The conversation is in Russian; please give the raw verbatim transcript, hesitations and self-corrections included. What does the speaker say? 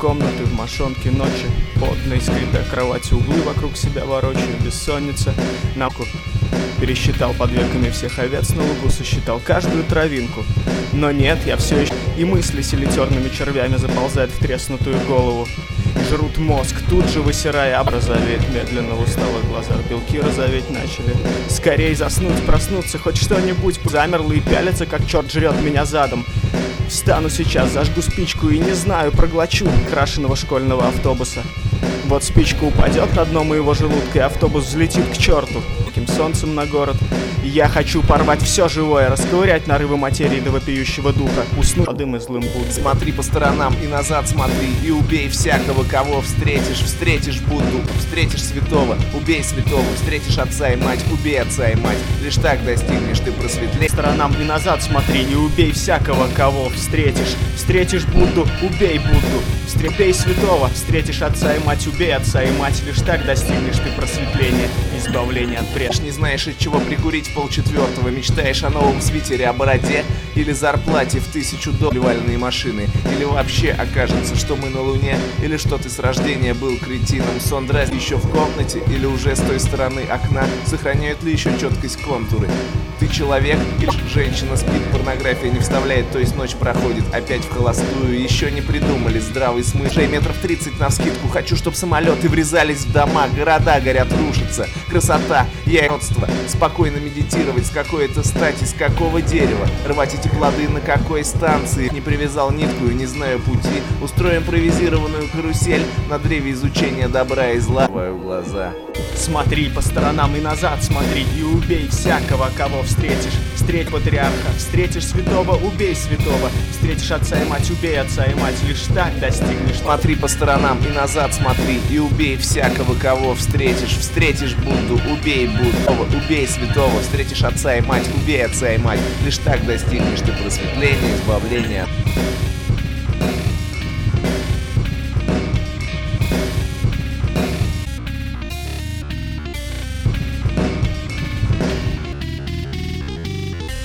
комнаты, в мошонке ночи, потной, скрипя кровати, углы вокруг себя ворочаю, бессонница, науку. Пересчитал под веками всех овец на лугу, сосчитал каждую травинку. Но нет, я все еще... И мысли селитерными червями заползают в треснутую голову. И жрут мозг, тут же высирая, а розовеет медленно в усталых глазах. Белки розоветь начали. Скорей заснуть, проснуться, хоть что-нибудь. Замерло и пялится, как черт жрет меня задом. Встану сейчас, зажгу спичку и не знаю, проглочу крашеного школьного автобуса. Вот спичка упадет на дно моего желудка, и автобус взлетит к черту. Таким солнцем на город. И я хочу порвать все живое, расковырять нарывы материи до вопиющего духа, уснуть молодым и злым Буддой. Смотри по сторонам и назад смотри, и убей всякого, кого встретишь. Встретишь Будду, встретишь святого, убей святого. Встретишь отца и мать, убей отца и мать. Лишь так достигнешь ты просветления. По сторонам и назад смотри, и убей всякого, кого встретишь. Встретишь Будду, убей Будду. Убей святого, встретишь отца и мать, убей отца и мать. Лишь так достигнешь ты просветления, избавления от прежнего. Не знаешь, от чего прикурить в полчетвертого. Мечтаешь о новом свитере, о бороде или зарплате в тысячу долларов машины. Или вообще окажется, что мы на Луне. Или что ты с рождения был кретином. Сон драть еще в комнате или уже с той стороны окна. Сохраняют ли еще четкость контуры? Ты человек или женщина спит, порнография не вставляет, то есть ночь проходит опять в холостую. Еще не придумали здравый смысл. Метров тридцать навскидку. Хочу, чтоб самолеты врезались в дома. Города горят, рушатся. Красота, яйцо. Спокойно медитировать, с какой-то стати, с какого дерева. Рвать эти плоды на какой станции. Не привязал нитку и не знаю пути. Устроим импровизированную карусель на древе изучения добра и зла. Твои глаза. Смотри по сторонам и назад смотри, и убей всякого, кого встретишь. Встреть патриарха, встретишь святого, убей святого. Встретишь отца и мать, убей отца и мать. Лишь так достигнешь. Смотри по сторонам и назад смотри, и убей всякого, кого встретишь. Встретишь Будду, убей Будду. Убей святого, встретишь отца и мать, убей отца и мать. Лишь так достигнешь ты просветления, избавления.